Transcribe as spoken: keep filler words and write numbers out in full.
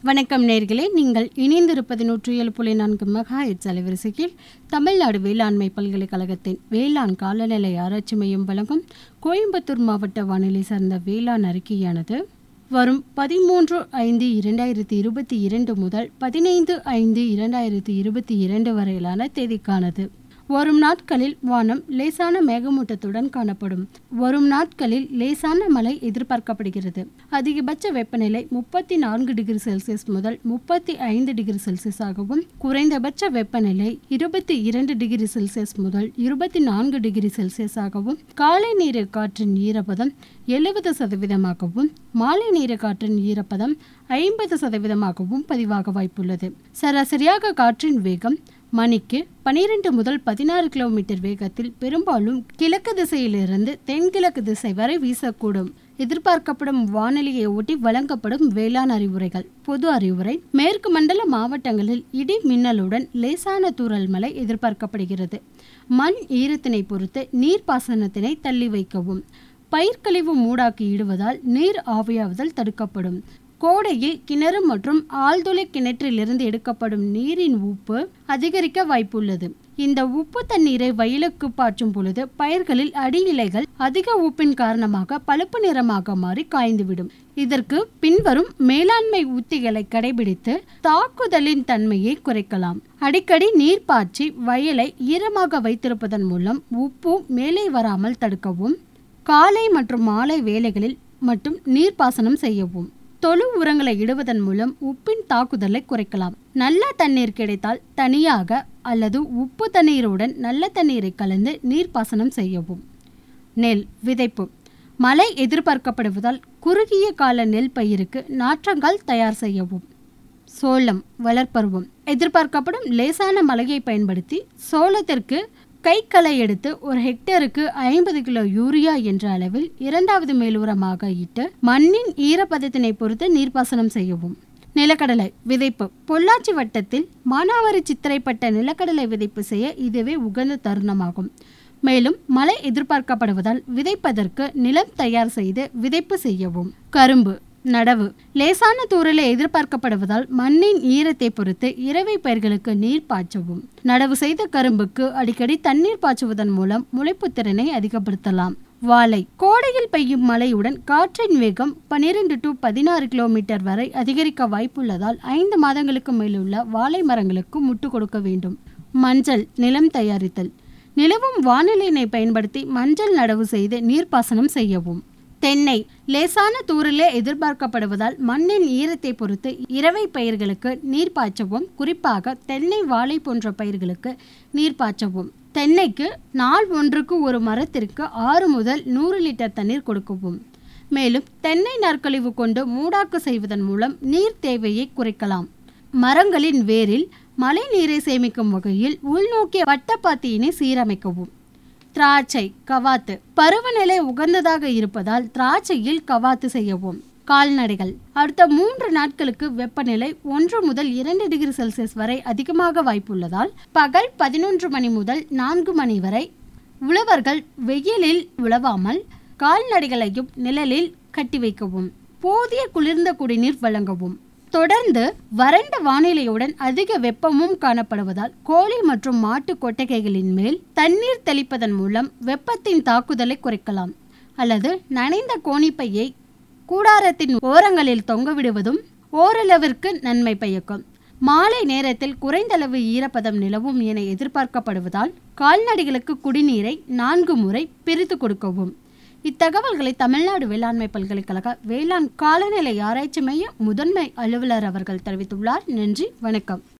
வணக்கம் நேயர்களே, நீங்கள் இணைந்திருப்பது நூற்றி ஏழு புள்ளி நான்கு மெகா ஹெர்ட்ஸ் அலைவரிசையில் தமிழ்நாடு வேளாண்மை பல்கலைக்கழகத்தின் வேளாண் காலநிலை ஆராய்ச்சி மையம் வழங்கும் கோயம்புத்தூர் மாவட்ட வானிலை சார்ந்த வேளாண் அறிக்கையானது வரும் பதிமூன்று ஐந்து இரண்டாயிரத்தி இருபத்தி இரண்டு முதல் பதினைந்து ஐந்து இரண்டாயிரத்தி இருபத்தி இரண்டு வரையிலான தேதிக்கானது. வரும் நாட்களில் வானம் லேசான மேகமூட்டத்துடன் காணப்படும். வரும் நாட்களில் லேசான மழை எதிர்பார்க்கப்படுகிறது. அதிகபட்ச வெப்பநிலை முப்பத்தி நான்கு டிகிரி செல்சியஸ் முதல் முப்பத்தி ஐந்து டிகிரி செல்சியஸாகவும், குறைந்தபட்ச வெப்பநிலை இருபத்தி இரண்டு டிகிரி செல்சியஸ் முதல் இருபத்தி நான்கு டிகிரி செல்சியஸாகவும், காலை நேர காற்றின் ஈரப்பதம் எழுபது சதவீதமாகவும், மாலை நேர காற்றின் ஈரப்பதம் ஐம்பது சதவீதமாகவும் பதிவாக வாய்ப்புள்ளது. சராசரியாக காற்றின் வேகம் மணிக்கு பனிரெண்டு முதல் பதினாறு கிலோமீட்டர் வேகத்தில் பெரும்பாலும் கிழக்கு திசையிலிருந்து தென்கிழக்கு திசை வரை வீசக்கூடும். எதிர்பார்க்கப்படும் வானிலையை ஒட்டி வழங்கப்படும் வேளாண் அறிவுரைகள். பொது அறிவுரை: மேற்கு மண்டல மாவட்டங்களில் இடி மின்னலுடன் லேசான தூறல் மழை எதிர்பார்க்கப்படுகிறது. மண் ஈரத்தினை பொறுத்து நீர்ப்பாசனத்தினை தள்ளி வைக்கவும். பயிர்க்கழிவு மூடாக்கி இடுவதால் நீர் ஆவியாவதல் தடுக்கப்படும். கோடையில் கிணறு மற்றும் ஆழ்துளை கிணற்றிலிருந்து எடுக்கப்படும் நீரின் உப்பு அதிகரிக்க வாய்ப்புள்ளது. இந்த உப்பு தண்ணீரை வயலுக்கு பாய்ச்சும் பொழுது பயிர்களில் அடி இலைகள் அதிக உப்பின் காரணமாக பழுப்பு நிறமாக மாறி காய்ந்துவிடும். இதற்கு பின்வரும் மேலாண்மை உத்திகளை கடைபிடித்து தாக்குதலின் தன்மையை குறைக்கலாம். அடிக்கடி நீர் பாய்ச்சி வயலை ஈரமாக வைத்திருப்பதன் மூலம் உப்பு மேலே வராமல் தடுக்கவும். காலை மற்றும் மாலை வேளைகளில் மட்டும் நீர்ப்பாசனம் செய்யவும். தொழு உரங்களை இடுவதன் மூலம் உப்பின் தாக்குதலை குறைக்கலாம். நல்ல தண்ணீர் கிடைத்தால் தனியாக அல்லது உப்பு தண்ணீருடன் நல்ல தண்ணீரை கலந்து நீர்ப்பாசனம் செய்யவும். நெல் விதைப்பு. மழை எதிர்பார்க்கப்படுவதால் குறுகிய கால நெல் பயிருக்கு நாற்றங்கால் தயார் செய்யவும். சோளம் வளர்ப்பருவம். எதிர்பார்க்கப்படும் லேசான மழையை பயன்படுத்தி சோளத்திற்கு கைக்களை எடுத்து ஒரு ஹெக்டேருக்கு ஐம்பது கிலோ யூரியா என்ற அளவில் இரண்டாவது மேலுரமாக இட்டு மண்ணின் ஈரப்பதத்தினை பொறுத்து நீர்ப்பாசனம் செய்யவும். நிலக்கடலை விதைப்பு. பொள்ளாச்சி வட்டத்தில் மானாவாரி சித்திரைப்பட்ட நிலக்கடலை விதைப்பு செய்ய இதுவே உகந்த தருணமாகும். மேலும் மழை எதிர்பார்க்கப்படுவதால் விதைப்பதற்கு நிலம் தயார் செய்து விதைப்பு செய்யவும். கரும்பு நடவு. லேசான தூறலை எதிர்பார்க்கப்படுவதால் மண்ணின் ஈரத்தை பொறுத்து இரவை பயிர்களுக்கு நீர் பாய்ச்சவும். நடவு செய்த கரும்புக்கு அடிக்கடி தண்ணீர் பாய்ச்சுவதன் மூலம் முளைப்பு திறனை அதிகப்படுத்தலாம். வாழை. கோடையில் பெய்யும் மழையுடன் காற்றின் வேகம் பனிரெண்டு டு பதினாறு கிலோமீட்டர் வரை அதிகரிக்க வாய்ப்புள்ளதால் ஐந்து மாதங்களுக்கு மேலுள்ள வாழை மரங்களுக்கு முட்டு கொடுக்க வேண்டும். மஞ்சள் நிலம் தயாரித்தல். நிலவும் வானிலையினை பயன்படுத்தி மஞ்சள் நடவு செய்து நீர்ப்பாசனம் செய்யவும். தென்னை. லேசான தூறலே எதிர்பார்க்கப்படுவதால் மண்ணின் ஈரத்தை பொறுத்து இரவை பயிர்களுக்கு நீர் பாய்ச்சவும். குறிப்பாக தென்னை வாழை போன்ற பயிர்களுக்கு நீர் பாய்ச்சவும். தென்னைக்கு நாள் ஒன்றுக்கு ஒரு மரத்திற்கு ஆறு முதல் நூறு லிட்டர் தண்ணீர் கொடுக்கவும். மேலும் தென்னை நார்க்கழிவு கொண்டு மூடாக்கு செய்வதன் மூலம் நீர் தேவையை குறைக்கலாம். மரங்களின் வேரில் மழை நீரை சேமிக்கும் வகையில் உள்நோக்கிய வட்டப்பாத்தியினை சீரமைக்கவும். திராட்சை கவாத்து. பருவநிலை உகந்ததாக இருப்பதால் திராட்சையில் கவாத்து செய்யவும். கால்நடைகள். அடுத்த மூன்று நாட்களுக்கு வெப்பநிலை ஒன்று முதல் இரண்டு டிகிரி செல்சியஸ் வரை அதிகமாக வாய்ப்புள்ளதால் பகல் பதினொன்று மணி முதல் நான்கு மணி வரை உழவர்கள் வெயிலில் உழவாமல் கால்நடைகளையும் நிழலில் கட்டி வைக்கவும். போதிய குளிர்ந்த குடிநீர் வழங்கவும். தொடர்ந்து வறண்ட வானிலையுடன் அதிக வெப்பமும் காணப்படுவதால் கோழி மற்றும் மாட்டு கொட்டகைகளின் மேல் தண்ணீர் தெளிப்பதன் மூலம் வெப்பத்தின் தாக்குதலை குறைக்கலாம். அல்லது நனைந்த கோணிப்பையை கூடாரத்தின் ஓரங்களில் தொங்கவிடுவதும் ஓரளவிற்கு நன்மை பயக்கும். மாலை நேரத்தில் குறைந்தளவு ஈரப்பதம் நிலவும் என எதிர்பார்க்கப்படுவதால் கால்நடைகளுக்கு குடிநீரை நான்கு முறை பிரித்து கொடுக்கவும். இத்தகவல்களை தமிழ்நாடு வேளாண்மை பல்கலைக்கழக வேளாண் காலநிலை ஆராய்ச்சி மைய முதன்மை அலுவலர் அவர்கள் தெரிவித்துள்ளார். நன்றி, வணக்கம்.